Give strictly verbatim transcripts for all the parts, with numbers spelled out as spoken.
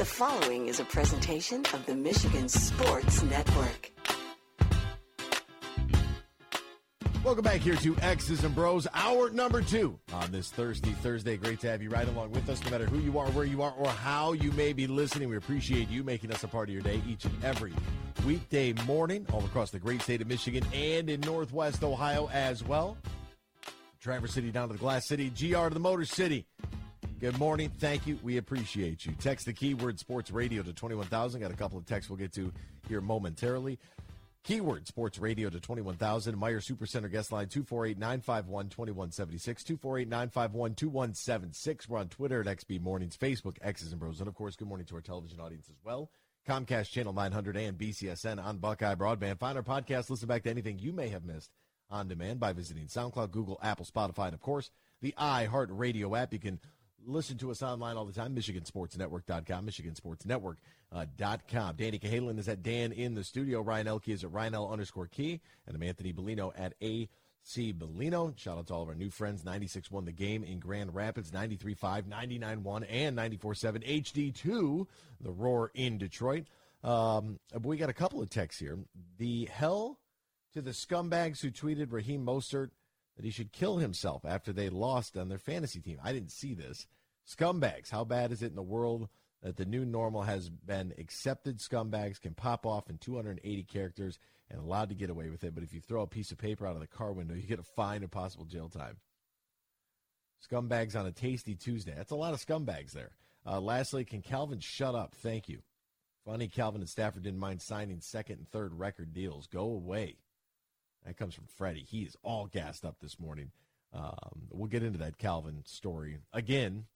following is a presentation of the Michigan Sports Network. Welcome back here to X's and Bros, hour number two on this Thursday. Thursday, great to have you right along with us, no matter who you are, where you are, or how you may be listening. We appreciate you making us a part of your day each and every weekday morning, all across the great state of Michigan and in Northwest Ohio as well. Traverse City down to the Glass City, G R to the Motor City. Good morning. Thank you. We appreciate you. Text the keyword sports radio to twenty-one thousand. Got a couple of texts we'll get to here momentarily. Keyword sports radio to twenty-one thousand. Meyer Supercenter guest line two four eight, nine five one, two one seven six, two four eight, nine five one, two one seven six. We're on Twitter at X B Mornings, Facebook, X's and Bros. And, of course, good morning to our television audience as well. Comcast Channel nine hundred and B C S N on Buckeye Broadband. Find our podcast, listen back to anything you may have missed on demand by visiting SoundCloud, Google, Apple, Spotify, and, of course, the iHeartRadio app. You can listen to us online all the time, Michigan Sports Network dot com, Michigan Sports Network dot com. Danny Cahalan is at Dan in the studio. Ryan Elke is at Ryan L underscore Key. And I'm Anthony Bellino at A C Bellino. Shout out to all of our new friends. ninety-six one The Game in Grand Rapids, ninety-three five, ninety-nine one, and ninety-four seven H D two, The Roar in Detroit. Um, we got a couple of texts here. The hell to the scumbags who tweeted Raheem Mostert that he should kill himself after they lost on their fantasy team. I didn't see this. Scumbags, how bad is it in the world that the new normal has been accepted? Scumbags can pop off in two hundred eighty characters and allowed to get away with it, but if you throw a piece of paper out of the car window, you get a fine and possible jail time. Scumbags on a tasty Tuesday. That's a lot of scumbags there. Uh, lastly, can Calvin shut up? Thank you. Funny, Calvin and Stafford didn't mind signing second and third record deals. Go away. That comes from Freddie. He is all gassed up this morning. Um, we'll get into that Calvin story again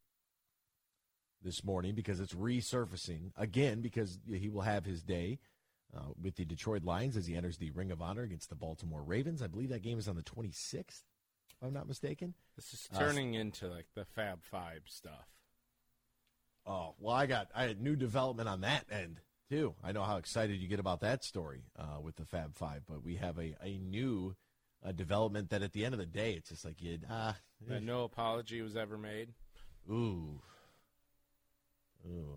this morning because it's resurfacing again because he will have his day uh, with the Detroit Lions as he enters the Ring of Honor against the Baltimore Ravens. I believe that game is on the twenty-sixth, if I'm not mistaken. This is turning uh, into like the Fab Five stuff. Oh, well, I got I had new development on that end, too. I know how excited you get about that story uh, with the Fab Five, but we have a, a new uh, development that at the end of the day, it's just like, you ah. That no apology was ever made? Ooh. Ooh.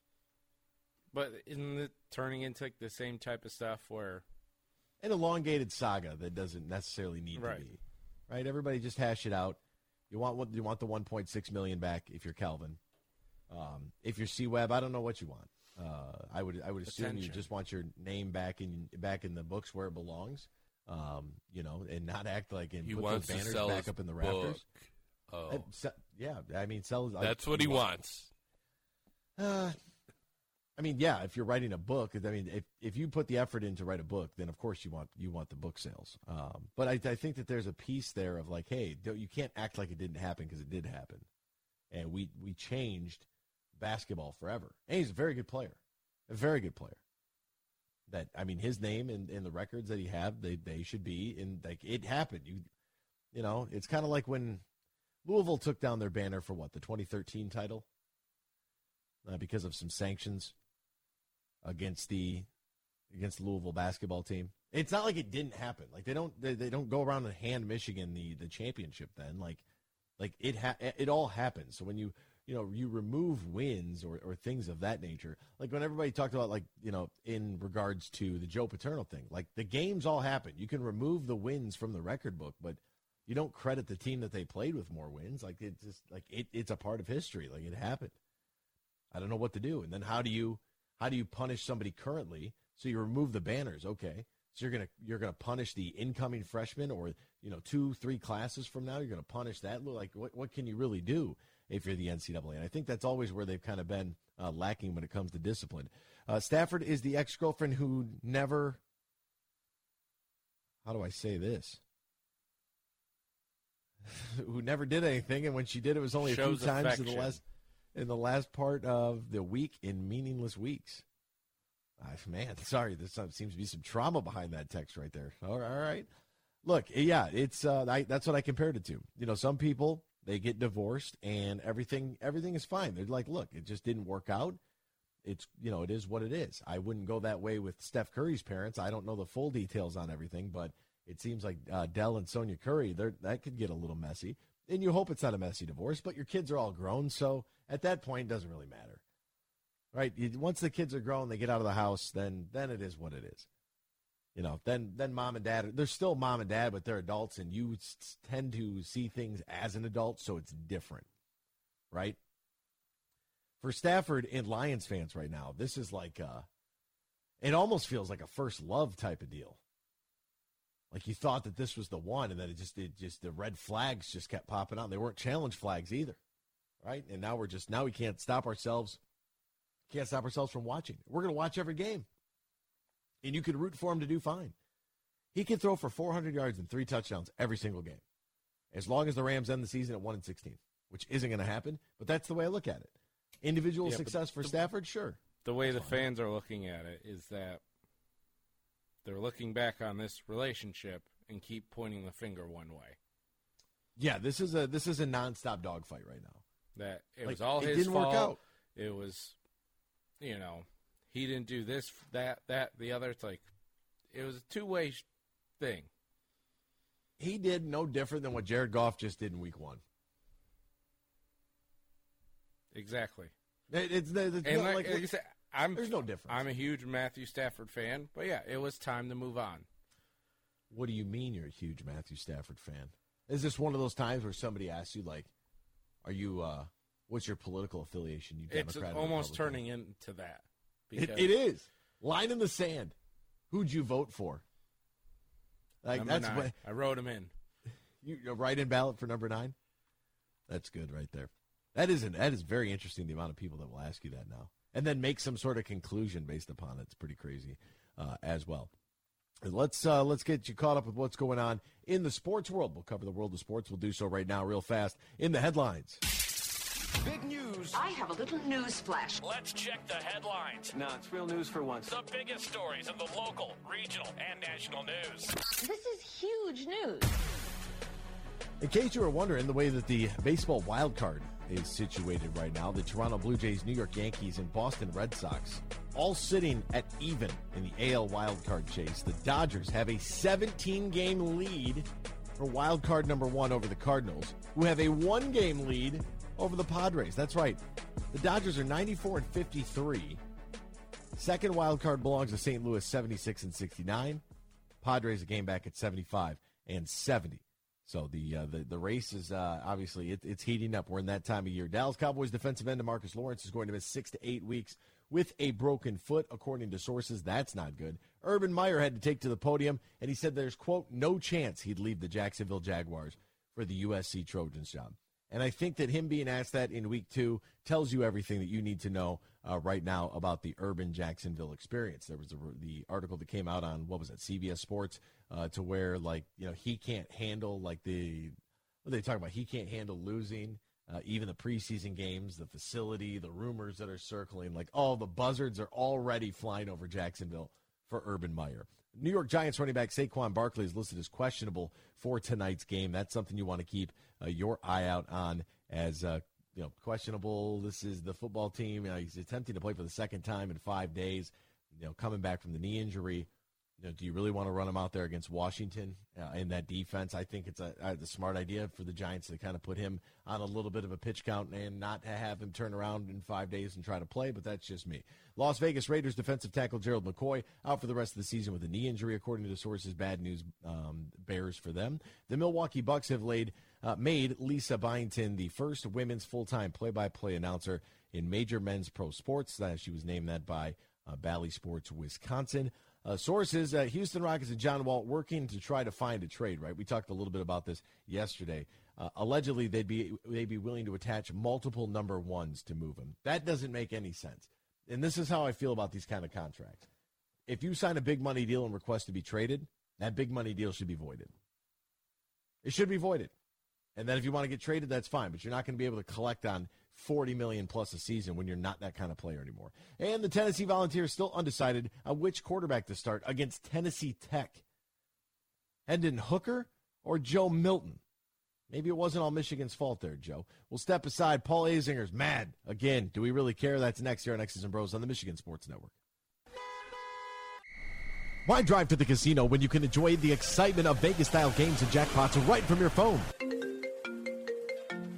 But isn't it turning into like the same type of stuff where? An elongated saga that doesn't necessarily need right. to be. Right? Everybody just hash it out. You want you want the one point six million dollars back if you're Calvin. Um, if you're C-Web, I don't know what you want. Uh, I would I would assume Attention. you just want your name back in back in the books where it belongs. Um, you know, and not act like and he put wants those banners to sell back his up in the book. rafters. Oh, Uh, se- yeah, I mean, sell. that's I, what he wants. Uh, I mean, yeah. If you're writing a book, I mean, if if you put the effort in to write a book, then of course you want you want the book sales. Um, but I, I think that there's a piece there of like, hey, don't, you can't act like it didn't happen because it did happen, and we we changed basketball forever. And he's a very good player, a very good player. That I mean, his name and, and the records that he have, they they should be in. Like it happened. You you know, it's kind of like when Louisville took down their banner for what the twenty thirteen title. Uh, because of some sanctions against the against the Louisville basketball team. It's not like it didn't happen. Like they don't they, they don't go around and hand Michigan the, the championship then. Like like it ha- it all happens. So when you you know you remove wins or, or things of that nature, like when everybody talked about like, you know, in regards to the Joe Paterno thing, like the games all happen. You can remove the wins from the record book, but you don't credit the team that they played with more wins. Like it's just like it, it's a part of history. Like it happened. I don't know what to do. And then how do you how do you punish somebody currently? So you remove the banners, okay? So you're gonna you're gonna punish the incoming freshman, or you know two three classes from now. You're gonna punish that. Like what what can you really do if you're the N C double A? And I think that's always where they've kind of been uh, lacking when it comes to discipline. Uh, Stafford is the ex-girlfriend who never. How do I say this? who never did anything, and when she did, it was only Shows a few times affection. in the last. In the last part of the week in meaningless weeks. Uh, man, sorry, there seems to be some trauma behind that text right there. All right. All right. Look, yeah, it's uh, I, that's what I compared it to. You know, some people, they get divorced and everything everything is fine. They're like, look, it just didn't work out. It's, you know, it is what it is. I wouldn't go that way with Steph Curry's parents. I don't know the full details on everything, but it seems like uh, Dell and Sonia Curry, that could get a little messy. And you hope it's not a messy divorce, but your kids are all grown, so at that point, it doesn't really matter. right? You, once the kids are grown, they get out of the house, then then it is what it is. You know, then then mom and dad, they're still mom and dad, but they're adults, and you s- tend to see things as an adult, so it's different, right? For Stafford and Lions fans right now, this is like, uh, it almost feels like a first love type of deal. Like you thought that this was the one, and then it just, it just the red flags just kept popping out. They weren't challenge flags either, right? And now we're just, now we can't stop ourselves, can't stop ourselves from watching. We're going to watch every game. And you could root for him to do fine. He could throw for four hundred yards and three touchdowns every single game, as long as the Rams end the season at one and sixteen, which isn't going to happen. But that's the way I look at it. Individual Yeah, success for the, Stafford, sure. The way that's the fine. fans are looking at it is that they're looking back on this relationship and keep pointing the finger one way. Yeah, this is a this is a nonstop dogfight right now. That it Like, was all it his didn't fault. work out. It was, you know, he didn't do this, that, that, the other. It's like it was a two-way sh- thing. He did no different than what Jared Goff just did in week one. Exactly. It, it's it's And not like, like, like you said, I'm there's no difference. I'm a huge Matthew Stafford fan, but yeah, it was time to move on. What do you mean you're a huge Matthew Stafford fan? Is this one of those times where somebody asks you, like, are you, uh, what's your political affiliation? You It's Democrat or almost Republican? turning into that. It, because it is. Line in the sand. Who'd you vote for? Like number that's nine, what I wrote him in. you a write-in ballot for number nine. That's good right there. That isn't. That is very interesting. The amount of people that will ask you that now, and then make some sort of conclusion based upon it. It's pretty crazy uh, as well. Let's uh, let's get you caught up with what's going on in the sports world. We'll cover the world of sports. We'll do so right now, real fast, in the headlines. Big news. I have a little news flash. Let's check the headlines. No, it's real news for once. The biggest stories of the local, regional, and national news. This is huge news. In case you were wondering, the way that the baseball wild card is situated right now, the Toronto Blue Jays, New York Yankees, and Boston Red Sox all sitting at even in the A L wild card chase. The Dodgers have a seventeen-game lead for wild card number one over the Cardinals, who have a one-game lead over the Padres. That's right. The Dodgers are ninety-four and fifty-three. Second wild card belongs to Saint Louis, seventy-six and sixty-nine. Padres a game back at seventy-five and seventy. So the uh, the the race is uh, obviously it, it's heating up. We're in that time of year. Dallas Cowboys defensive end DeMarcus Lawrence is going to miss six to eight weeks with a broken foot, according to sources. That's not good. Urban Meyer had to take to the podium, and he said there's, quote, no chance he'd leave the Jacksonville Jaguars for the U S C Trojans job. And I think that him being asked that in week two tells you everything that you need to know uh, right now about the Urban Jacksonville experience. There was a, the article that came out on, what was it, C B S Sports, uh, to where, like, you know, he can't handle, like, the, what are they talking about? He can't handle losing, uh, even the preseason games, the facility, the rumors that are circling. Like, all the buzzards are already flying over Jacksonville for Urban Meyer. New York Giants running back Saquon Barkley is listed as questionable for tonight's game. That's something you want to keep uh, your eye out on as uh, you know, questionable. This is the football team. You know, he's attempting to play for the second time in five days. You know, coming back from the knee injury. You know, do you really want to run him out there against Washington uh, in that defense? I think it's a, a smart idea for the Giants to kind of put him on a little bit of a pitch count and not have him turn around in five days and try to play, but that's just me. Las Vegas Raiders defensive tackle Gerald McCoy out for the rest of the season with a knee injury, according to sources. Bad news um, bears for them. The Milwaukee Bucks have laid uh, made Lisa Byington the first women's full-time play-by-play announcer in major men's pro sports. Uh, she was named that by uh, Bally Sports Wisconsin. Uh, sources, uh, Houston Rockets and John Wall working to try to find a trade, right? We talked a little bit about this yesterday. Uh, allegedly, they'd be they'd be willing to attach multiple number ones to move him. That doesn't make any sense. And this is how I feel about these kind of contracts. If you sign a big money deal and request to be traded, that big money deal should be voided. It should be voided. And then if you want to get traded, that's fine. But you're not going to be able to collect on forty million dollars plus a season when you're not that kind of player anymore. And the Tennessee Volunteers still undecided on which quarterback to start against Tennessee Tech. Hendon Hooker or Joe Milton? Maybe it wasn't all Michigan's fault there, Joe. We'll step aside. Paul Azinger's mad. Again, do we really care? That's next here on X's and Bros on the Michigan Sports Network. Why drive to the casino when you can enjoy the excitement of Vegas-style games and jackpots right from your phone?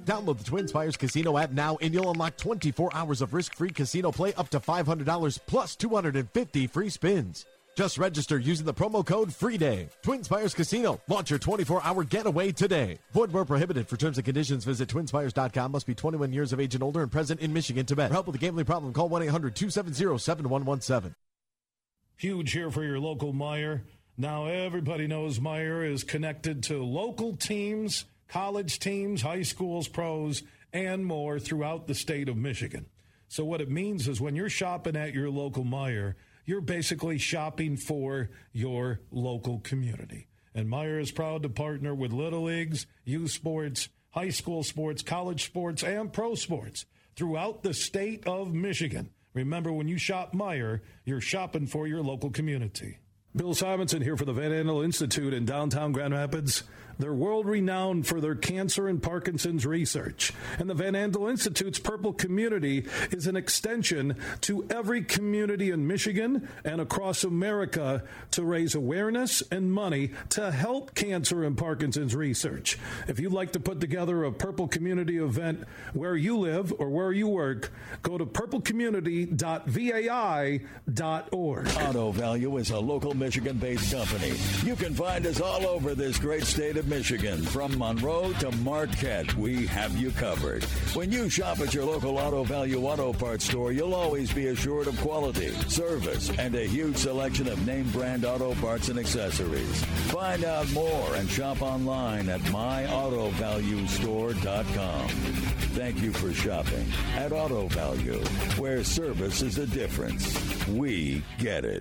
Download the Twin Spires Casino app now and you'll unlock twenty-four hours of risk-free casino play up to five hundred dollars plus two hundred fifty free spins. Just register using the promo code FREEDAY. Twin Spires Casino. Launch your twenty-four hour getaway today. Void where prohibited. For terms and conditions, visit twin spires dot com. Must be twenty-one years of age and older and present in Michigan to bet. For help with a gambling problem, call one eight hundred two seven zero seven one one seven. Huge here for your local Meijer. Now everybody knows Meijer is connected to local teams, college teams, high schools, pros, and more throughout the state of Michigan. So what it means is when you're shopping at your local Meijer, you're basically shopping for your local community. And Meijer is proud to partner with Little Leagues, youth sports, high school sports, college sports, and pro sports throughout the state of Michigan. Remember, when you shop Meijer, you're shopping for your local community. Bill Simonson here for the Van Andel Institute in downtown Grand Rapids. They're world-renowned for their cancer and Parkinson's research. And the Van Andel Institute's Purple Community is an extension to every community in Michigan and across America to raise awareness and money to help cancer and Parkinson's research. If you'd like to put together a Purple Community event where you live or where you work, go to purple community dot v a i dot org. Auto Value is a local Michigan-based company. You can find us all over this great state of Michigan. From Monroe to Marquette, we have you covered. When you shop at your local Auto Value auto parts store, you'll always be assured of quality, service, and a huge selection of name brand auto parts and accessories. Find out more and shop online at my auto value store dot com. Thank you for shopping at Auto Value, where service is the difference. We get it.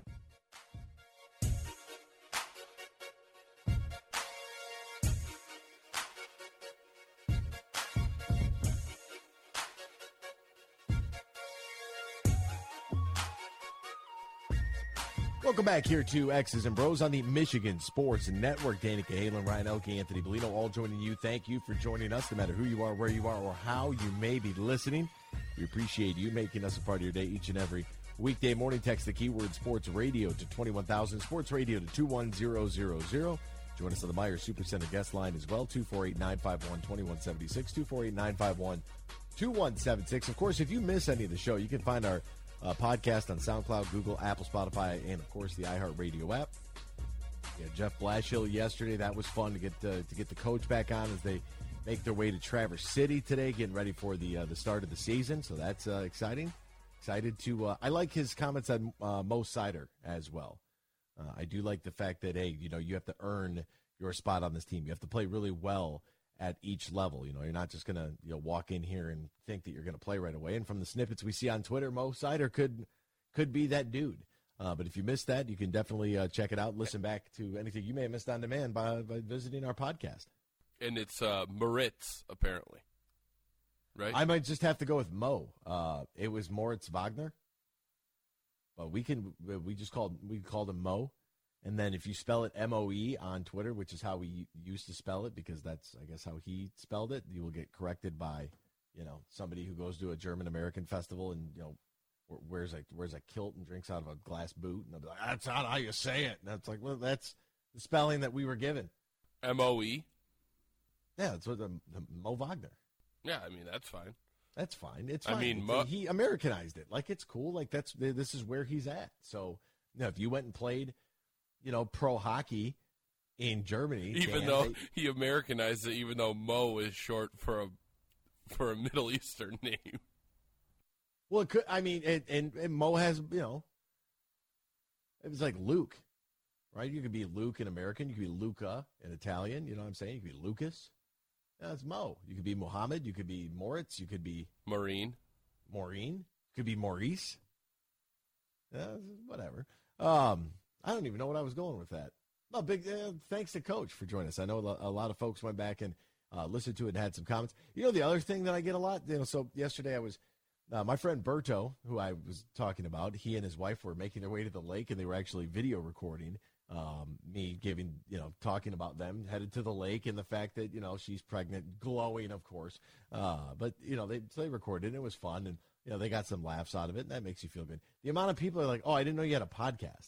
Welcome back here to X's and Bros on the Michigan Sports Network. Danica Halen, Ryan Elke, Anthony Bellino, all joining you. Thank you for joining us, no matter who you are, where you are, or how you may be listening. We appreciate you making us a part of your day each and every weekday morning. Text the keyword Sports Radio to twenty-one thousand, Sports Radio to two one zero zero zero. Join us on the Meijer Supercenter guest line as well, two four eight, nine five one, two one seven six, two four eight, nine five one, two one seven six. Of course, if you miss any of the show, you can find our Uh, podcast on SoundCloud, Google, Apple, Spotify, and, of course, the iHeartRadio app. Yeah, Jeff Blashill yesterday. That was fun to get uh, to get the coach back on as they make their way to Traverse City today, getting ready for the uh, the start of the season. So that's uh, exciting. Excited to uh, – I like his comments on uh, Mo Sider as well. Uh, I do like the fact that, hey, you know, you have to earn your spot on this team. You have to play really well at each level. You know, you're not just going to you know walk in here and think that you're going to play right away. And from the snippets we see on Twitter, Mo Sider could could be that dude. Uh, but if you missed that, you can definitely uh, check it out. Listen back to anything you may have missed on demand by, by visiting our podcast. And it's uh, Moritz, apparently. Right? I might just have to go with Mo. Uh, it was Moritz Wagner. But we can we just called we called him Mo. And then if you spell it M O E on Twitter, which is how we used to spell it, because that's, I guess, how he spelled it, you will get corrected by, you know, somebody who goes to a German-American festival and, you know, wears a, wears a kilt and drinks out of a glass boot. And they'll be like, that's not how you say it. And that's like, well, that's the spelling that we were given. M O E? Yeah, that's what the, the Mo Wagner. Yeah, I mean, that's fine. That's fine. It's fine. I mean, it's, Mo- he Americanized it. Like, it's cool. Like, that's this is where he's at. So, you know, if you went and played – you know, pro hockey in Germany. Even Dan, though they, he Americanized it, even though Mo is short for a for a Middle Eastern name. Well, it could, I mean, and, and, and Mo has, you know, it was like Luke, right? You could be Luke in American. You could be Luca in Italian. You know what I'm saying? You could be Lucas. Yeah, that's Mo. You could be Mohammed. You could be Moritz. You could be Maureen. Maureen. You could be Maurice. Yeah, whatever. Um, I don't even know what I was going with that. No, big uh, thanks to Coach for joining us. I know a lot of folks went back and uh, listened to it and had some comments. You know, the other thing that I get a lot, you know, so yesterday I was, uh, my friend Berto, who I was talking about, he and his wife were making their way to the lake, and they were actually video recording um, me giving, you know, talking about them, headed to the lake, and the fact that, you know, she's pregnant, glowing, of course. Uh, but, you know, they, so they recorded it. It was fun, and, you know, they got some laughs out of it, and that makes you feel good. The amount of people are like, oh, I didn't know you had a podcast.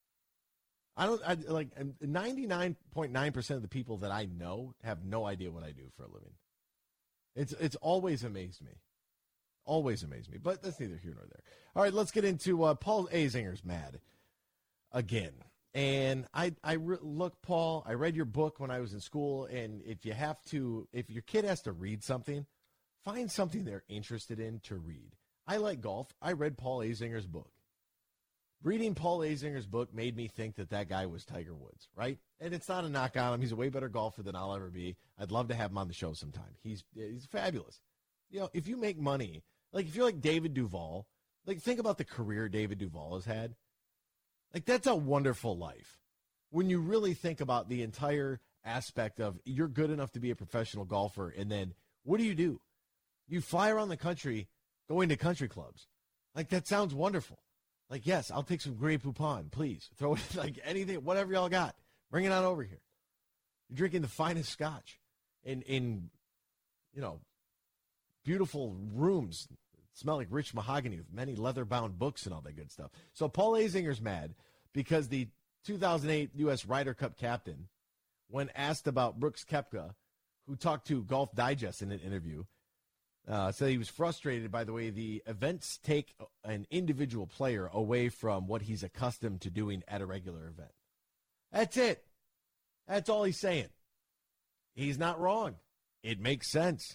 I don't I, like ninety-nine point nine percent of the people that I know have no idea what I do for a living. It's it's always amazed me. Always amazed me. But that's neither here nor there. All right, let's get into uh, Paul Azinger's mad again. And I, I re- look, Paul, I read your book when I was in school, and if you have to, if your kid has to read something, find something they're interested in to read. I like golf. I read Paul Azinger's book. Reading Paul Azinger's book made me think that that guy was Tiger Woods, right? And it's not a knock on him. He's a way better golfer than I'll ever be. I'd love to have him on the show sometime. He's he's fabulous. You know, if you make money, like if you're like David Duval, like think about the career David Duval has had. Like, that's a wonderful life. When you really think about the entire aspect of you're good enough to be a professional golfer, and then what do you do? You fly around the country going to country clubs. Like, that sounds wonderful. Like, yes, I'll take some Grey Poupon, please. Throw it, like, anything, whatever y'all got. Bring it on over here. You're drinking the finest scotch in, in you know, beautiful rooms. Smell like rich mahogany with many leather-bound books and all that good stuff. So Paul Azinger's mad because the two thousand eight U S Ryder Cup captain, when asked about Brooks Koepka, who talked to Golf Digest in an interview, uh, said he was frustrated by the way the events take an individual player away from what he's accustomed to doing at a regular event. That's it. That's all he's saying. He's not wrong. It makes sense.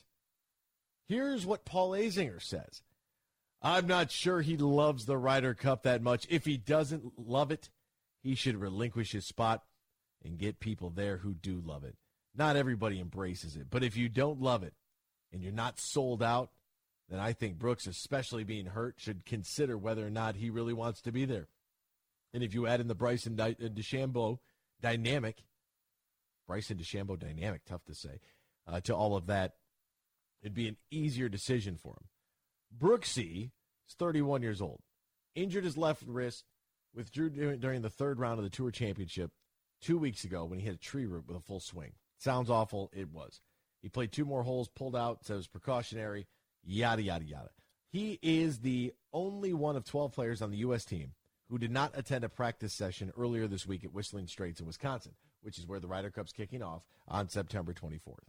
Here's what Paul Azinger says. I'm not sure he loves the Ryder Cup that much. If he doesn't love it, he should relinquish his spot and get people there who do love it. Not everybody embraces it, but if you don't love it and you're not sold out, then I think Brooks, especially being hurt, should consider whether or not he really wants to be there. And if you add in the Bryson DeChambeau dynamic, Bryson DeChambeau dynamic, tough to say, uh, to all of that, it'd be an easier decision for him. Brooksy is thirty-one years old. Injured his left wrist, withdrew during the third round of the Tour Championship two weeks ago when he hit a tree root with a full swing. Sounds awful. It was. He played two more holes, pulled out, said it was precautionary, yada, yada, yada. He is the only one of twelve players on the U S team who did not attend a practice session earlier this week at Whistling Straits in Wisconsin, which is where the Ryder Cup's kicking off on September twenty-fourth.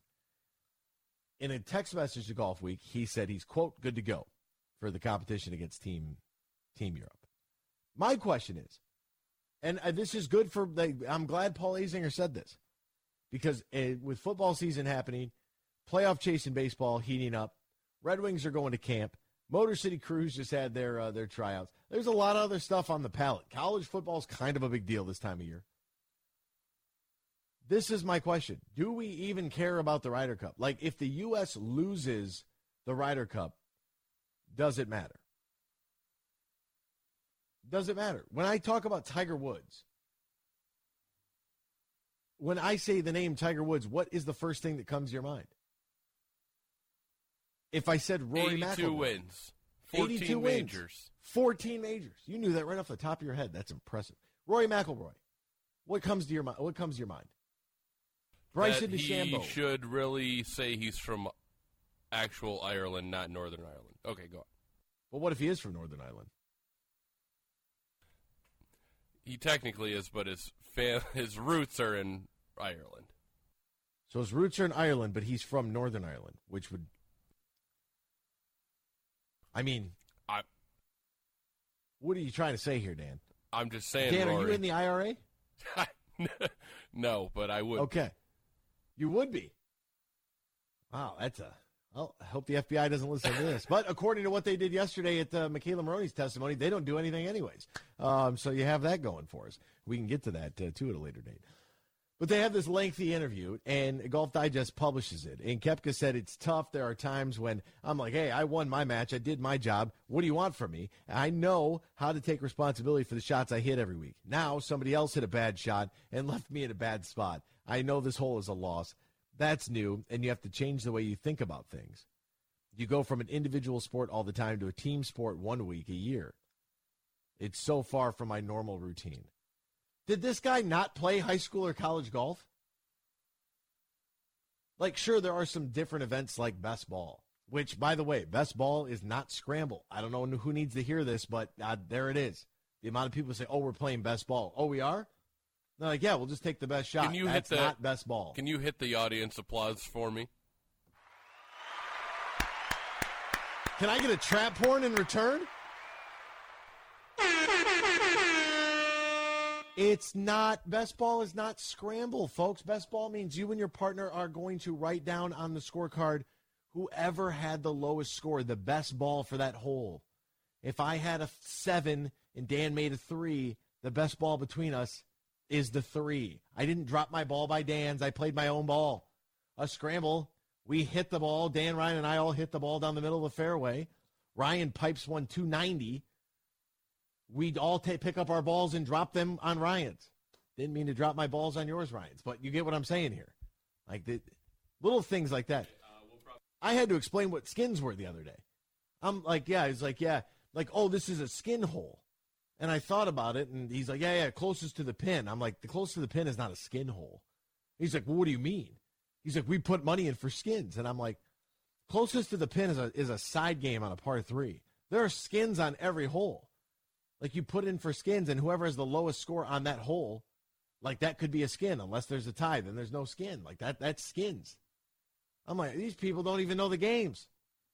In a text message to Golf Week, he said he's, quote, good to go for the competition against Team Team Europe. My question is, and this is good for, I'm glad Paul Azinger said this, because with football season happening, playoff chase in baseball heating up, Red Wings are going to camp, Motor City Cruise just had their uh, their tryouts. There's a lot of other stuff on the palette. College football is kind of a big deal this time of year. This is my question. Do we even care about the Ryder Cup? Like, if the U S loses the Ryder Cup, does it matter? Does it matter? When I talk about Tiger Woods, when I say the name Tiger Woods, what is the first thing that comes to your mind? If I said Rory McIlroy. eighty-two wins. fourteen eighty-two majors. Wins, fourteen majors. You knew that right off the top of your head. That's impressive. Rory McIlroy. What comes to your mind? What comes to your mind? Bryson that DeChambeau. He should really say he's from actual Ireland, not Northern Ireland. Okay, go on. Well, what if he is from Northern Ireland? He technically is, but his fam- his roots are in Ireland. So his roots are in Ireland, but he's from Northern Ireland, which would... I mean... I, what are you trying to say here, Dan? I'm just saying, Dan, Rory. are you in the I R A? No, but I would. Okay. You would be. Wow, that's a... Well, I hope the F B I doesn't listen to this. But according to what they did yesterday at uh, Michaela Maroney's testimony, they don't do anything anyways. Um, so you have that going for us. We can get to that, uh, too, at a later date. But they have this lengthy interview, and Golf Digest publishes it. And Koepka said it's tough. There are times when I'm like, hey, I won my match. I did my job. What do you want from me? I know how to take responsibility for the shots I hit every week. Now somebody else hit a bad shot and left me in a bad spot. I know this hole is a loss. That's new, and you have to change the way you think about things. You go from an individual sport all the time to a team sport one week a year. It's so far from my normal routine. Did this guy not play high school or college golf? Like, sure, there are some different events like best ball, which, by the way, best ball is not scramble. I don't know who needs to hear this, but uh, there it is. The amount of people say, oh, we're playing best ball. Oh, we are? They're like, yeah, we'll just take the best shot. Can you That's hit the, not best ball. Can you hit the audience applause for me? Can I get a trap horn in return? It's not, best ball is not scramble, folks. Best ball means you and your partner are going to write down on the scorecard whoever had the lowest score, the best ball for that hole. If I had a seven and Dan made a three, the best ball between us is the three. I didn't drop my ball by Dan's. I played my own ball. A scramble, we hit the ball. Dan, Ryan, and I all hit the ball down the middle of the fairway. Ryan pipes one two ninety. We'd all take, pick up our balls and drop them on Ryan's. Didn't mean to drop my balls on yours, Ryan's, but you get what I'm saying here. Like the little things like that. Uh, we'll probably- I had to explain what skins were the other day. I'm like, yeah, he's like, yeah, like, oh, this is a skin hole. And I thought about it, and he's like, yeah, yeah, closest to the pin. I'm like, the closest to the pin is not a skin hole. He's like, well, what do you mean? He's like, we put money in for skins. And I'm like, closest to the pin is a, is a side game on a par three. There are skins on every hole. Like, you put in for skins, and whoever has the lowest score on that hole, like, that could be a skin. Unless there's a tie, then there's no skin. Like, that that's skins. I'm like, these people don't even know the games.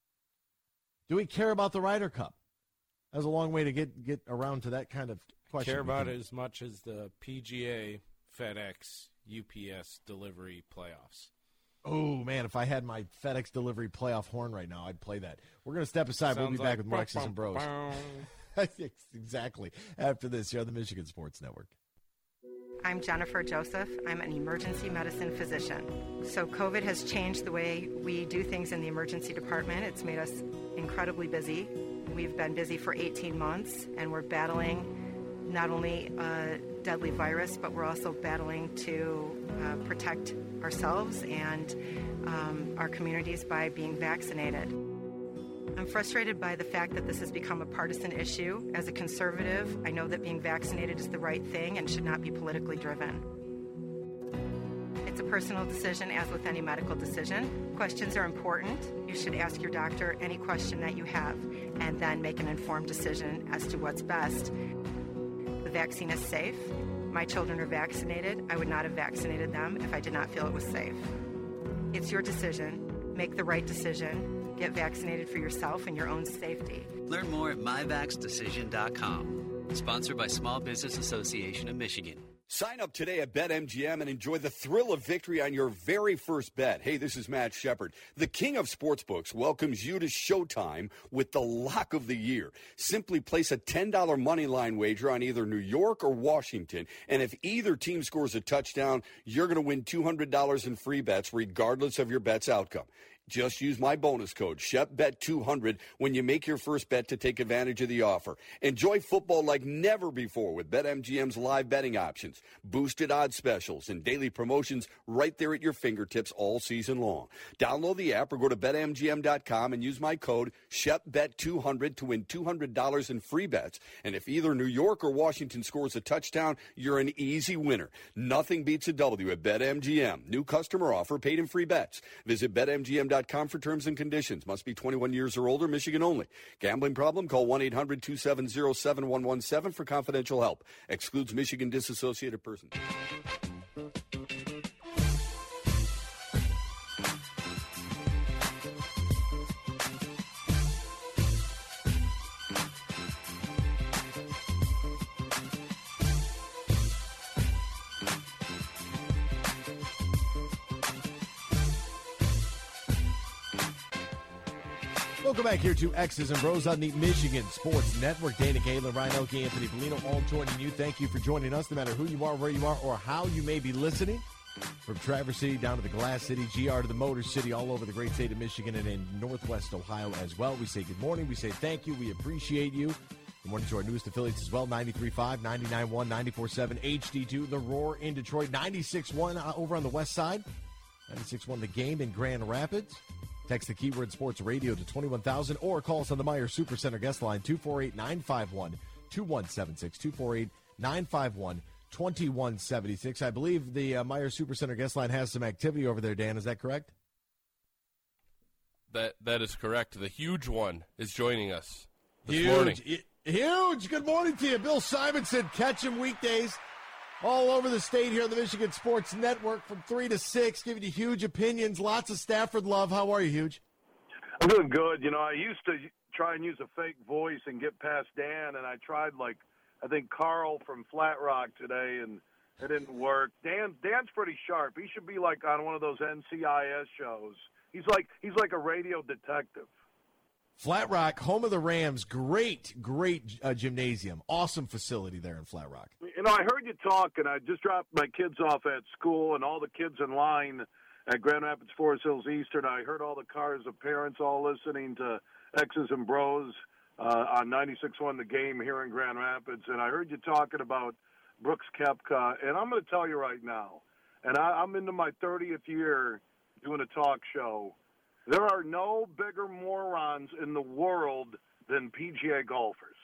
Do we care about the Ryder Cup? That was a long way to get, get around to that kind of question. Care about it as much as the P G A, FedEx, U P S delivery playoffs. Oh, man, if I had my FedEx delivery playoff horn right now, I'd play that. We're going to step aside. Sounds we'll be like back with more X's and Bros. Exactly. After this, here on the Michigan Sports Network. I'm Jennifer Joseph. I'm an emergency medicine physician. So COVID has changed the way we do things in the emergency department. It's made us incredibly busy. We've been busy for eighteen months, and we're battling not only a deadly virus, but we're also battling to uh, protect ourselves and um, our communities by being vaccinated. I'm frustrated by the fact that this has become a partisan issue. As a conservative, I know that being vaccinated is the right thing and should not be politically driven. It's a personal decision, as with any medical decision. Questions are important. You should ask your doctor any question that you have and then make an informed decision as to what's best. The vaccine is safe. My children are vaccinated. I would not have vaccinated them if I did not feel it was safe. It's your decision. Make the right decision. Get vaccinated for yourself and your own safety. Learn more at my vax decision dot com. Sponsored by Small Business Association of Michigan. Sign up today at BetMGM and enjoy the thrill of victory on your very first bet. Hey, this is Matt Shepard. The king of sportsbooks welcomes you to Showtime with the lock of the year. Simply place a ten dollars money line wager on either New York or Washington, and if either team scores a touchdown, you're going to win two hundred dollars in free bets regardless of your bet's outcome. Just use my bonus code, Shep Bet two hundred, when you make your first bet to take advantage of the offer. Enjoy football like never before with BetMGM's live betting options, boosted odds specials, and daily promotions right there at your fingertips all season long. Download the app or go to Bet M G M dot com and use my code, Shep Bet two hundred, to win two hundred dollars in free bets. And if either New York or Washington scores a touchdown, you're an easy winner. Nothing beats a W at BetMGM. New customer offer, paid in free bets. Visit Bet M G M dot com for terms and conditions. Must be twenty-one years or older, Michigan only. Gambling problem? Call one eight hundred two seven zero seven one one seven for confidential help. Excludes Michigan disassociated persons. Welcome back here to X's and Bros on the Michigan Sports Network. Dana Galen, Ryan Oakey, Anthony Bellino, all joining you. Thank you for joining us, no matter who you are, where you are, or how you may be listening. From Traverse City down to the Glass City, G R to the Motor City, all over the great state of Michigan and in Northwest Ohio as well. We say good morning. We say thank you. We appreciate you. Good morning to our newest affiliates as well, ninety-three point five, ninety-nine point one, ninety-four point seven, H D two, The Roar in Detroit, ninety-six point one over on the west side, ninety-six point one The Game in Grand Rapids. Text the keyword sports radio to twenty-one thousand or call us on the Meijer Supercenter guest line, two four eight, nine five one, two one seven six, two four eight, nine five one, two one seven six. I believe the uh, Meijer Supercenter guest line has some activity over there, Dan. Is that correct? That That is correct. The huge one is joining us this huge, morning. I- huge. Good morning to you. Bill Simonson, catch him weekdays all over the state here on the Michigan Sports Network from three to six, giving you huge opinions, lots of Stafford love. How are you, Huge? I'm doing good. You know, I used to try and use a fake voice and get past Dan, and I tried, like, I think Carl from Flat Rock today, and it didn't work. Dan Dan's pretty sharp. He should be, like, on one of those N C I S shows. He's like he's like a radio detective. Flat Rock, home of the Rams, great, great uh, gymnasium. Awesome facility there in Flat Rock. You know, I heard you talk, and I just dropped my kids off at school, and all the kids in line at Grand Rapids Forest Hills Eastern. I heard all the cars of parents all listening to X's and Bros uh, on ninety-six point one The Game here in Grand Rapids, and I heard you talking about Brooks Koepka, and I'm going to tell you right now, and I, I'm into my thirtieth year doing a talk show. There are no bigger morons in the world than P G A golfers.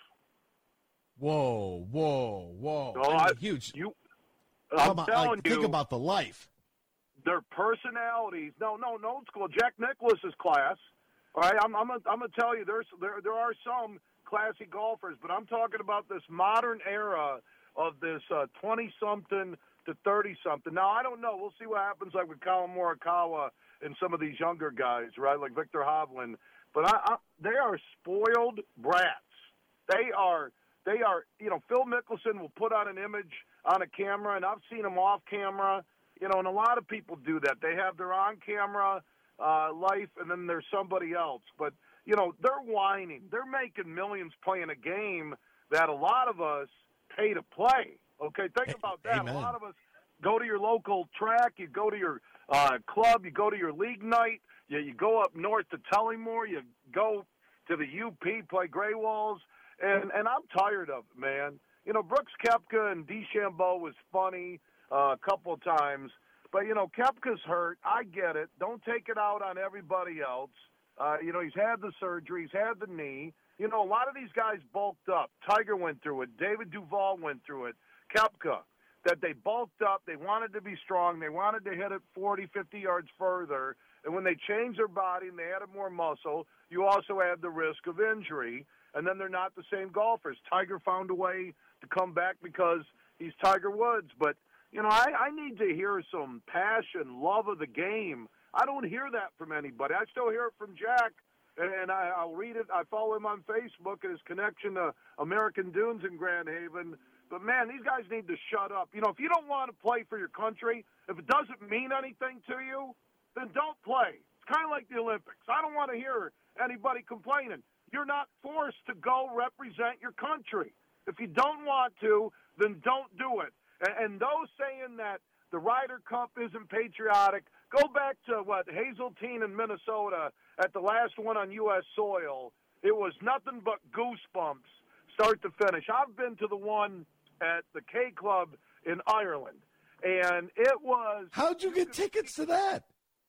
Whoa, whoa, whoa! So I mean, I, huge. You, I'm I'm on, telling like, you, think about the life. Their personalities. No, no, no old school. Jack Nicklaus's class. All right, I'm, I'm, gonna, I'm gonna tell you, there's there there are some classy golfers, but I'm talking about this modern era of this twenty something to thirty something. Now I don't know. We'll see what happens, like with Colin Morikawa and some of these younger guys, right, like Victor Hovland. But I, I, they are spoiled brats. They are, they are. You know, Phil Mickelson will put out an image on a camera, and I've seen him off camera. You know, and a lot of people do that. They have their on-camera uh, life, and then there's somebody else. But you know, they're whining. They're making millions playing a game that a lot of us pay to play. Okay, think about that. Amen. A lot of us go to your local track, you go to your uh, club, you go to your league night, you, you go up north to Tullymore, you go to the U P, play Grey Walls, and, and I'm tired of it, man. You know, Brooks Koepka and DeChambeau was funny uh, a couple of times, but, you know, Koepka's hurt. I get it. Don't take it out on everybody else. Uh, you know, he's had the surgery, he's had the knee. You know, a lot of these guys bulked up. Tiger went through it. David Duval went through it. Koepka, that they bulked up. They wanted to be strong. They wanted to hit it forty, fifty yards further. And when they changed their body and they added more muscle, you also add the risk of injury. And then they're not the same golfers. Tiger found a way to come back because he's Tiger Woods. But, you know, I, I need to hear some passion, love of the game. I don't hear that from anybody. I still hear it from Jack. And I, I'll read it. I follow him on Facebook and his connection to American Dunes in Grand Haven. But, man, these guys need to shut up. You know, if you don't want to play for your country, if it doesn't mean anything to you, then don't play. It's kind of like the Olympics. I don't want to hear anybody complaining. You're not forced to go represent your country. If you don't want to, then don't do it. And, and those saying that the Ryder Cup isn't patriotic, go back to, what, Hazeltine in Minnesota at the last one on U S soil. It was nothing but goosebumps start to finish. I've been to the one at the K Club in Ireland, and it was... How'd you get tickets to that?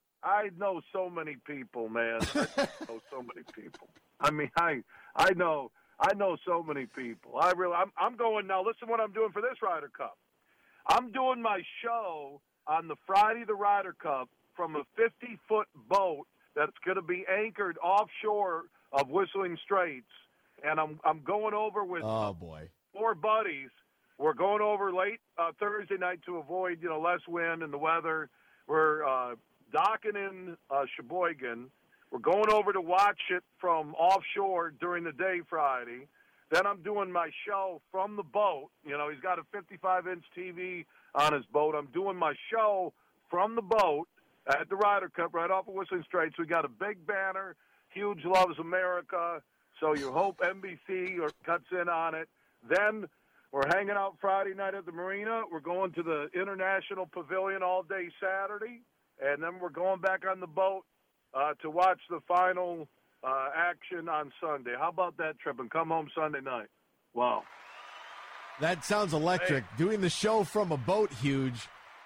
I know so many people, man. I know so many people. I mean, I I know I know so many people. I really, I'm, I'm going now. Listen, what I'm doing for this Ryder Cup. I'm doing my show on the Friday of the Ryder Cup from a fifty-foot boat that's going to be anchored offshore of Whistling Straits, and I'm I'm going over with oh boy four buddies. We're going over late uh, Thursday night to avoid you know less wind and the weather. We're uh, docking in uh, Sheboygan. We're going over to watch it from offshore during the day Friday. Then I'm doing my show from the boat. You know, he's got a fifty-five inch T V on his boat. I'm doing my show from the boat at the Ryder Cup right off of Whistling Straits. We got a big banner, Huge Loves America. So you hope N B C or cuts in on it. Then we're hanging out Friday night at the marina. We're going to the International Pavilion all day Saturday. And then we're going back on the boat uh, to watch the final uh, action on Sunday. How about that trip? And come home Sunday night. Wow. That sounds electric. Hey. Doing the show from a boat, Huge.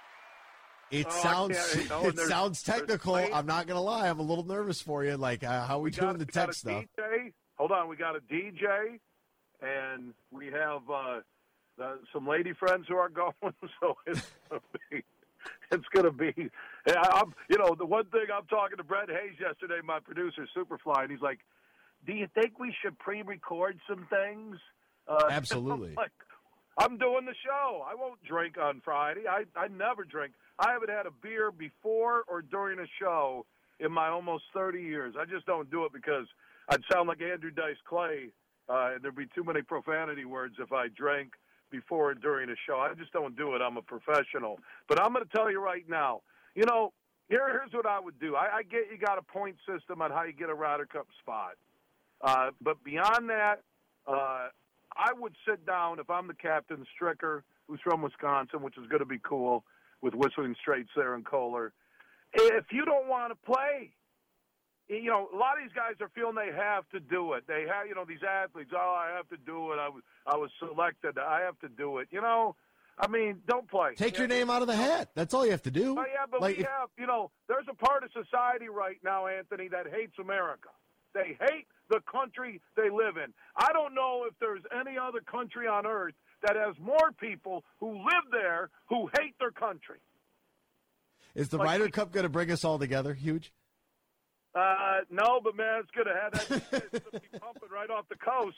It oh, sounds you know, it sounds technical. I'm not going to lie. I'm a little nervous for you. Like, uh, how are we, we doing got, the we tech got stuff? D J. Hold on. We got a D J, and we have uh, uh, some lady friends who are going, so it's going to be... It's going to be, I'm, you know, the one thing I'm talking to Brett Hayes yesterday, my producer, Superfly, and he's like, do you think we should pre-record some things? Uh, Absolutely. I'm, like, I'm doing the show. I won't drink on Friday. I, I never drink. I haven't had a beer before or during a show in my almost thirty years. I just don't do it because I'd sound like Andrew Dice Clay, uh, and there'd be too many profanity words if I drank before and during a show. I just don't do it. I'm a professional. But I'm going to tell you right now, you know, here, here's what I would do. I, I get you got a point system on how you get a Ryder Cup spot. Uh, but beyond that, uh, I would sit down, if I'm the captain, Stricker, who's from Wisconsin, which is going to be cool, with Whistling Straits there in Kohler. If you don't want to play, you know, a lot of these guys are feeling they have to do it. They have, you know, these athletes, oh, I have to do it. I was, I was selected. I have to do it. You know, I mean, don't play. Take yeah, your name out of the hat. That's all you have to do. Oh, yeah, but like we if, have, you know, there's a part of society right now, Anthony, that hates America. They hate the country they live in. I don't know if there's any other country on earth that has more people who live there who hate their country. Is the like, Ryder Cup going to bring us all together, Huge? Uh, no, but man, it's going to have that it's gonna be pumping right off the coast.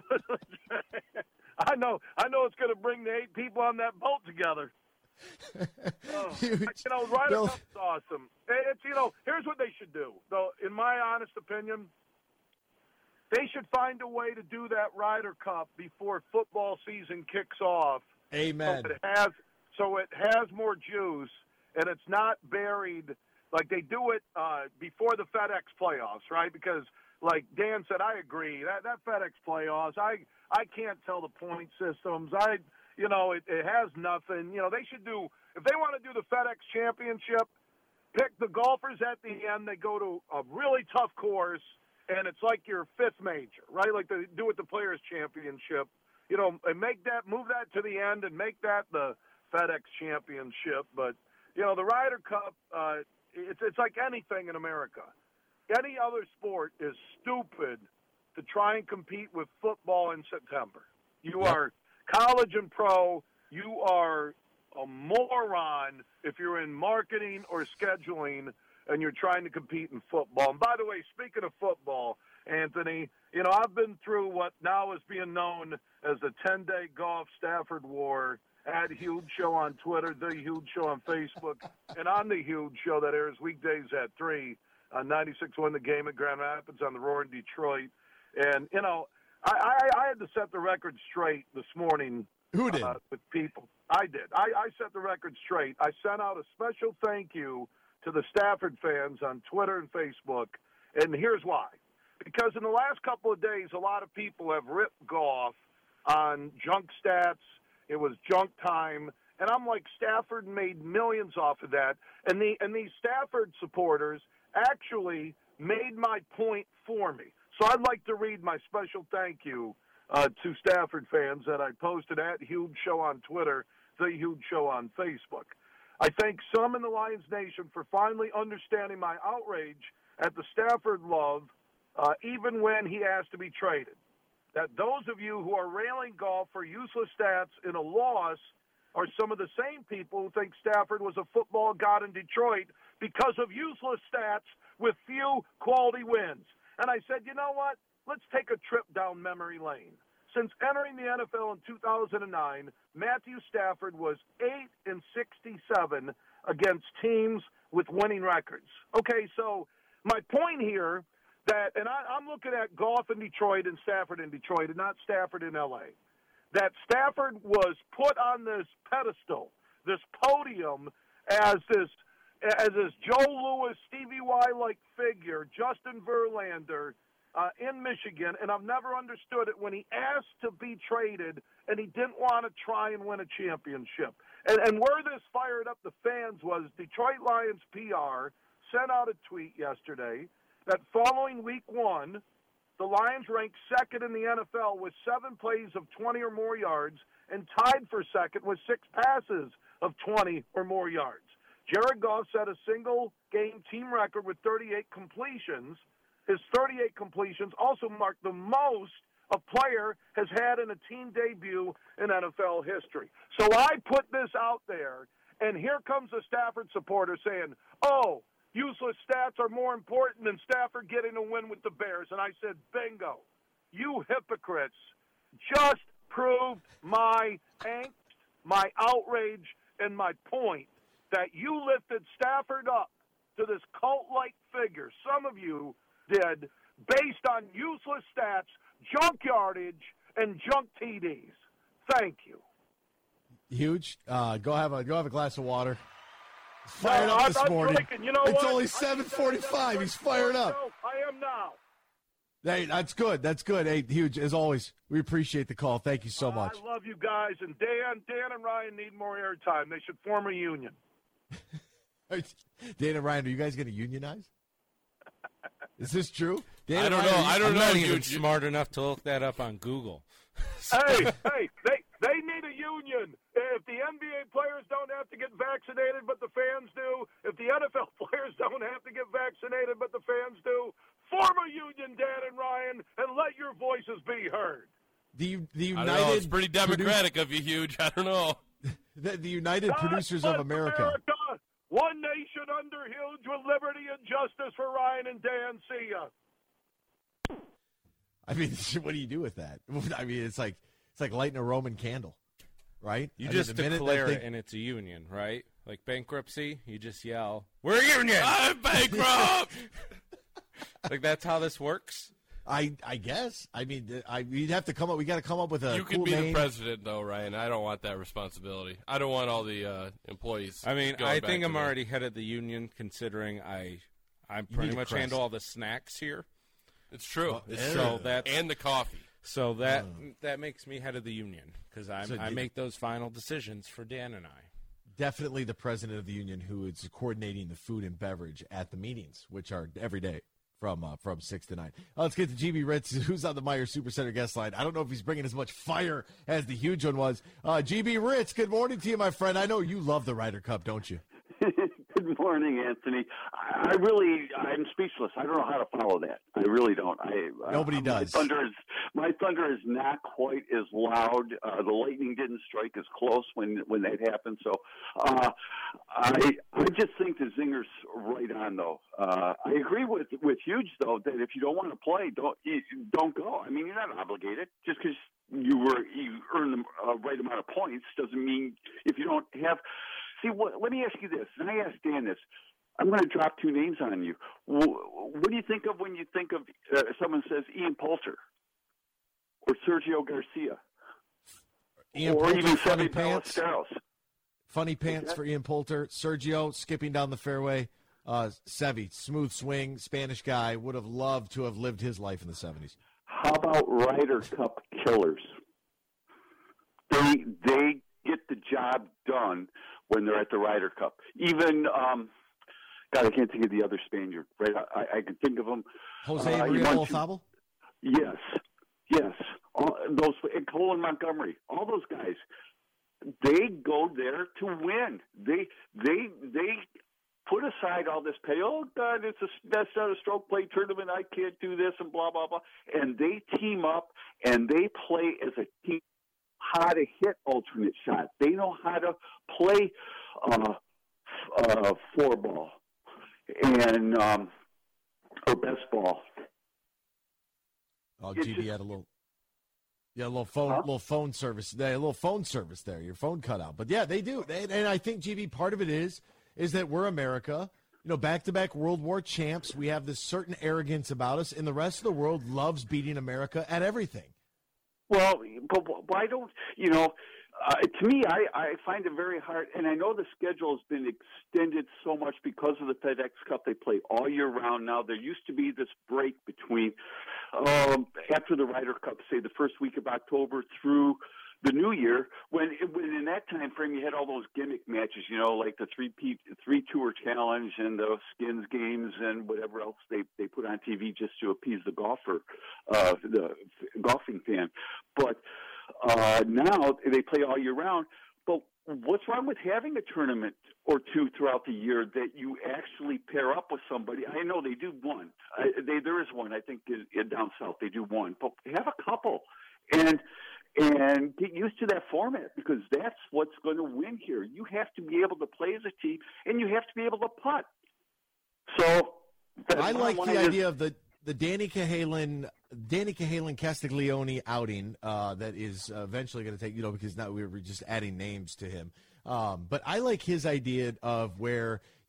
I know, I know, it's going to bring the eight people on that boat together. Oh, you know, Ryder Bill. Cup's awesome. It's you know, here's what they should do. Though, in my honest opinion, they should find a way to do that Ryder Cup before football season kicks off. Amen. So it has, so it has more juice, and it's not buried. Like they do it uh, before the FedEx playoffs, right? Because, like Dan said, I agree. That that FedEx playoffs, I I can't tell the point systems. I, you know, it, it has nothing. You know, they should do, if they want to do the FedEx Championship, pick the golfers at the end. They go to a really tough course, and it's like your fifth major, right? Like they do with the Players Championship. You know, and make that, move that to the end and make that the FedEx Championship. But, you know, the Ryder Cup, uh, It's it's like anything in America. Any other sport is stupid to try and compete with football in September. You Yep. are college and pro. You are a moron if you're in marketing or scheduling and you're trying to compete in football. And by the way, speaking of football, Anthony, you know, I've been through what now is being known as the ten-day golf Stafford war. At Huge Show on Twitter, The Huge Show on Facebook, and on The Huge Show that airs weekdays at three on ninety-six point one The Game at Grand Rapids on the Roar in Detroit. And, you know, I, I, I had to set the record straight this morning. Who did? Uh, with people. I did. I, I set the record straight. I sent out a special thank you to the Stafford fans on Twitter and Facebook, and here's why. Because in the last couple of days, a lot of people have ripped Goff on junk stats. It was junk time, and I'm like, Stafford made millions off of that, and the and these Stafford supporters actually made my point for me. So I'd like to read my special thank you uh, to Stafford fans that I posted at Huge Show on Twitter, The Huge Show on Facebook. I thank some in the Lions Nation for finally understanding my outrage at the Stafford love, uh, even when he asked to be traded. That those of you who are railing Goff for useless stats in a loss are some of the same people who think Stafford was a football god in Detroit because of useless stats with few quality wins. And I said, you know what? Let's take a trip down memory lane. Since entering the N F L in two thousand nine, Matthew Stafford was eight and sixty-seven against teams with winning records. Okay, so my point here, that, and I, I'm looking at Goff in Detroit and Stafford in Detroit and not Stafford in L A, that Stafford was put on this pedestal, this podium, as this as this Joe Louis, Stevie Y-like figure, Justin Verlander, uh, in Michigan, and I've never understood it when he asked to be traded and he didn't want to try and win a championship. And, and where this fired up the fans was Detroit Lions P R sent out a tweet yesterday that following week one, the Lions ranked second in the N F L with seven plays of twenty or more yards and tied for second with six passes of twenty or more yards. Jared Goff set a single-game team record with thirty-eight completions. His thirty-eight completions also marked the most a player has had in a team debut in N F L history. So I put this out there, and here comes a Stafford supporter saying, oh, useless stats are more important than Stafford getting a win with the Bears. And I said, bingo. You hypocrites just proved my angst, my outrage, and my point that you lifted Stafford up to this cult-like figure, some of you did, based on useless stats, junk yardage, and junk T Ds. Thank you. Huge. Uh, go have a go have a glass of water. He's fired no, up I'm, this I'm morning. drinking. You know it's what? only seven forty-five. He's fired up. I am now. Hey, that's good. That's good. Hey, Huge, as always, we appreciate the call. Thank you so much. I love you guys. And Dan, Dan and Ryan need more airtime. They should form a union. Dan and Ryan, are you guys going to unionize? Is this true? Dan I don't Ryan, know. you, I don't I'm know. not even Huge. smart enough to look that up on Google. hey, hey, they they need a union. If the N B A players don't have to get vaccinated, but the fans do, if the N F L players don't have to get vaccinated, but the fans do, form a union, Dan and Ryan, and let your voices be heard. The the I United don't know. It's pretty democratic Produ- of you, Huge. I don't know. the, the United God Producers bless of America. America. One nation under Huge with liberty and justice for Ryan and Dan. See ya. I mean, what do you do with that? I mean, it's like it's like lighting a Roman candle, right? You I just mean, the minute declare that it, they- and it's a union, right? Like bankruptcy, you just yell, "We're a union! I'm bankrupt!" Like that's how this works. I I guess. I mean, I we'd have to come up. We got to come up with a You cool could be name. the president, though, Ryan. I don't want that responsibility. I don't want all the uh, employees. I mean, going I back think to I'm the- already head of the union, considering I, I You pretty need a much crest. handle all the snacks here. It's true. Well, it's yeah. true. So that's and the coffee. So that that makes me head of the union because I So I did- make those final decisions for Dan and I. Definitely the president of the union who is coordinating the food and beverage at the meetings, which are every day from uh, from six to nine. Uh, let's get to G B Ritz, who's on the Meyer Supercenter guest line. I don't know if he's bringing as much fire as the huge one was. Uh, G B Ritz, good morning to you, my friend. I know you love the Ryder Cup, don't you? Good morning, Anthony. I I really, I'm speechless. I don't know how to follow that. I really don't. I Nobody uh, does. My thunder is my thunder is not quite as loud. Uh, the lightning didn't strike as close when when that happened. So, uh, I I just think the zinger's right on though. Uh, I agree with with Huge though that if you don't want to play, don't you, don't go. I mean, you're not obligated just because you were you earn the uh, right amount of points doesn't mean if you don't have. See, what, let me ask you this, and I asked Dan this. I'm going to drop two names on you. What, what do you think of when you think of uh, someone says Ian Poulter or Sergio Garcia Ian or Poulter, even funny Seve pants. Ballesteros? Funny pants for Ian Poulter. Sergio skipping down the fairway. Uh, Seve, smooth swing, Spanish guy. Would have loved to have lived his life in the seventies. How about Ryder Cup killers? They they get the job done when they're at the Ryder Cup. Even, um, God, I can't think of the other Spaniard. Right, I, I can think of them. Jose uh, Maria Iman- Olazabal? Yes, yes. All, those and Colin Montgomery, all those guys. They go there to win. They they they put aside all this pay. Oh God, it's a that's not a stroke play tournament. I can't do this and blah blah blah. And they team up and they play as a team. How to hit alternate shots. They know how to play uh, uh, four ball and um, or best ball. Oh, It's G B just- had a little, yeah, a little phone, Huh? little phone service there, a little phone service there. Your phone cut out, but yeah, they do, and, and I think G B part of it is is that we're America. You know, back-to-back World War champs. We have this certain arrogance about us, and the rest of the world loves beating America at everything. Well, but why don't you know? Uh, to me, I, I find it very hard, and I know the schedule has been extended so much because of the FedEx Cup. They play all year round now. There used to be this break between um, after the Ryder Cup, say the first week of October through the New Year, when, when in that time frame you had all those gimmick matches, you know, like the three P, three tour challenge and the skins games and whatever else they they put on T V just to appease the golfer, uh, the golfing fan. But uh, now they play all year round. But what's wrong with having a tournament or two throughout the year that you actually pair up with somebody? I know they do one. I, they, there is one, I think, in, in down south. They do one. But have a couple. And and get used to that format because that's what's going to win here. You have to be able to play as a team, and you have to be able to putt. So I like the is, idea of the the Danny Cahalan, Danny Cahalan Castiglione outing uh, that is uh, eventually going to take, you know, because now we we're just adding names to him. Um, but I like his idea of where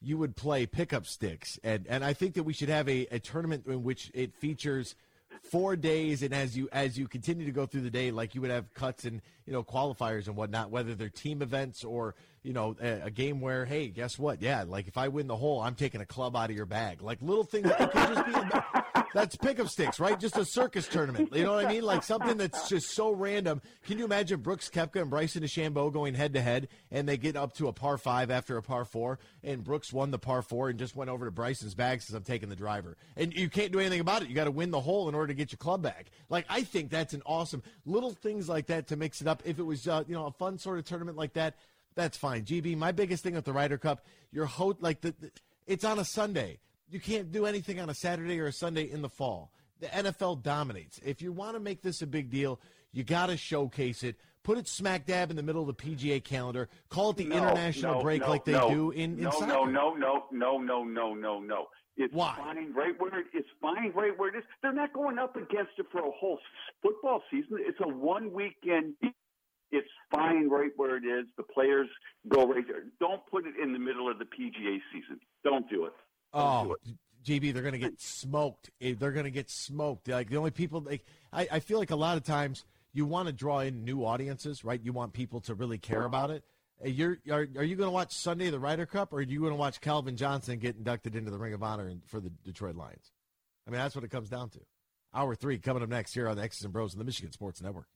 you would play pickup sticks. And and I think that we should have a, a tournament in which it features four days, and as you as you continue to go through the day, like you would have cuts and, you know, qualifiers and whatnot, whether they're team events or, you know, a, a game where, hey, guess what? Yeah, like if I win the hole, I'm taking a club out of your bag. Like little things that could just be a, that's pickup sticks, right? Just a circus tournament. You know what I mean? Like something that's just so random. Can you imagine Brooks Koepka and Bryson DeChambeau going head to head, and they get up to a par five after a par four, and Brooks won the par four and just went over to Bryson's bag since I'm taking the driver. And you can't do anything about it. You got to win the hole in order to get your club back. Like, I think that's an awesome little things like that to mix it up. If it was, uh, you know, a fun sort of tournament like that, that's fine. G B, my biggest thing with the Ryder Cup, your ho- like the, the it's on a Sunday. You can't do anything on a Saturday or a Sunday in the fall. The N F L dominates. If you want to make this a big deal, you got to showcase it. Put it smack dab in the middle of the P G A calendar. Call it the no, international no, break no, like they no, do in, in no, soccer. No, no, no, no, no, no, no, no. It's Why? fine right where it, it's fine right where it is. They're not going up against it for a whole football season. It's a one weekend. It's fine right where it is. The players go right there. Don't put it in the middle of the P G A season. Don't do it. Don't oh, do it. G B, they're going to get smoked. They're going to get smoked. Like the only people, like I, I feel like a lot of times you want to draw in new audiences, right? You want people to really care about it. You're are, are you going to watch Sunday the Ryder Cup, or are you going to watch Calvin Johnson get inducted into the Ring of Honor for the Detroit Lions? I mean, that's what it comes down to. Hour three coming up next here on the X's and Bros on the Michigan Sports Network.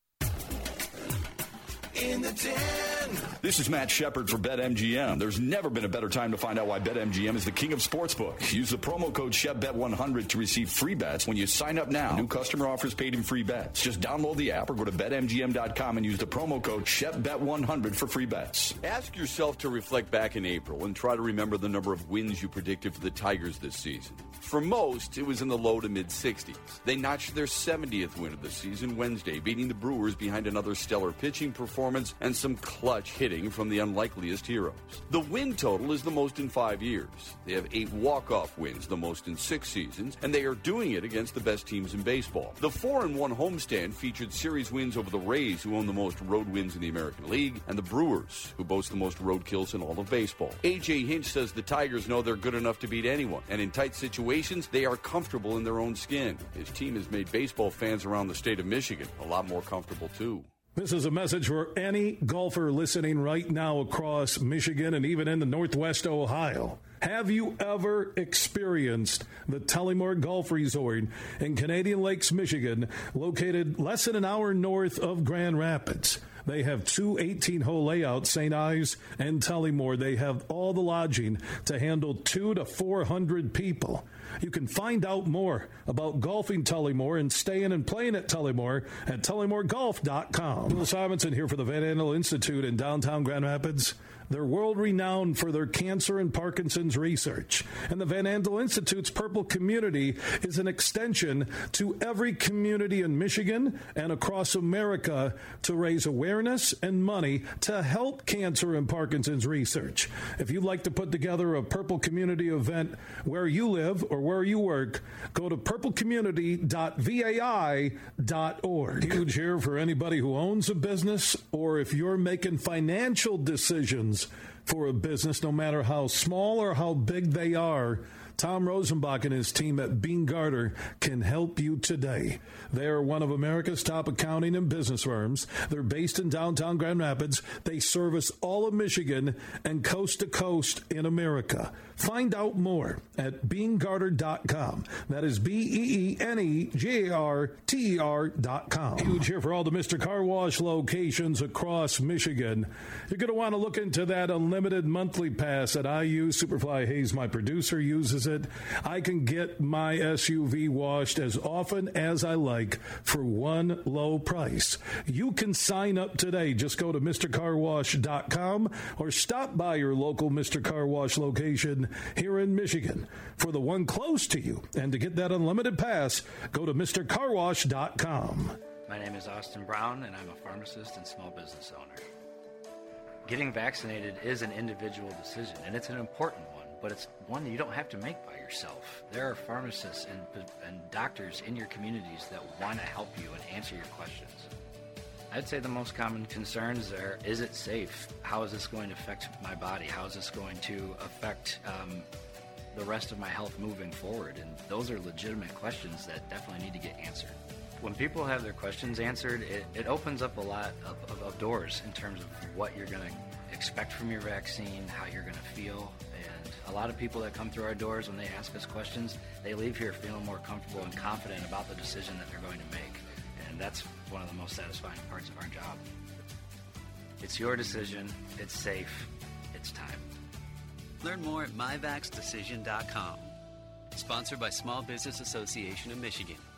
In the den. This is Matt Shepard for BetMGM. There's never been a better time to find out why BetMGM is the king of sportsbooks. Use the promo code Shep Bet one hundred to receive free bets when you sign up now. New customer offers paid in free bets. Just download the app or go to Bet M G M dot com and use the promo code Shep Bet one hundred for free bets. Ask yourself to reflect back in April and try to remember the number of wins you predicted for the Tigers this season. For most, it was in the low to mid-sixties. They notched their seventieth win of the season Wednesday, beating the Brewers behind another stellar pitching performance and some clutch hitting from the unlikeliest heroes. The win total is the most in five years. They have eight walk-off wins, the most in six seasons, and they are doing it against the best teams in baseball. The four and one homestand featured series wins over the Rays, who own the most road wins in the American League, and the Brewers, who boast the most road kills in all of baseball. A J Hinch says the Tigers know they're good enough to beat anyone, and in tight situations, they are comfortable in their own skin. His team has made baseball fans around the state of Michigan a lot more comfortable, too. This is a message for any golfer listening right now across Michigan and even in the Northwest Ohio. Have you ever experienced the Tullymore Golf Resort in Canadian Lakes, Michigan, located less than an hour north of Grand Rapids? They have two eighteen-hole layouts, Saint Ives and Tullymore. They have all the lodging to handle two to four hundred people. You can find out more about golfing Tullymore and staying and playing at Tullymore at tullymore golf dot com. Bill Simonson here for the Van Andel Institute in downtown Grand Rapids. They're world-renowned for their cancer and Parkinson's research. And the Van Andel Institute's Purple Community is an extension to every community in Michigan and across America to raise awareness and money to help cancer and Parkinson's research. If you'd like to put together a Purple Community event where you live or where you work, go to purple community dot v a i dot org. Huge here for anybody who owns a business, or if you're making financial decisions for a business, no matter how small or how big they are. Tom Rosenbach and his team at Bean Garter can help you today. They are one of America's top accounting and business firms. They're based in downtown Grand Rapids. They service all of Michigan and coast to coast in America. Find out more at bean garter dot com. That is B E E N E G A R T E R dot com. Huge here for all the Mister Car Wash locations across Michigan. You're going to want to look into that unlimited monthly pass that I use. Superfly Hayes, my producer, uses it. I can get my S U V washed as often as I like for one low price. You can sign up today. Just go to Mister Car Wash dot com or stop by your local Mister Car Wash location here in Michigan for the one close to you. And to get that unlimited pass, go to Mister Car Wash dot com. My name is Austin Brown, and I'm a pharmacist and small business owner. Getting vaccinated is an individual decision, and it's an important one, but it's one that you don't have to make by yourself. There are pharmacists and, and doctors in your communities that want to help you and answer your questions. I'd say the most common concerns are, is it safe? How is this going to affect my body? How is this going to affect um, the rest of my health moving forward? And those are legitimate questions that definitely need to get answered. When people have their questions answered, it, it opens up a lot of, of, of doors in terms of what you're going to expect from your vaccine, how you're going to feel. And a lot of people that come through our doors, when they ask us questions, they leave here feeling more comfortable and confident about the decision that they're going to make. And that's one of the most satisfying parts of our job. It's your decision. It's safe. It's time. Learn more at my vax decision dot com. Sponsored by Small Business Association of Michigan.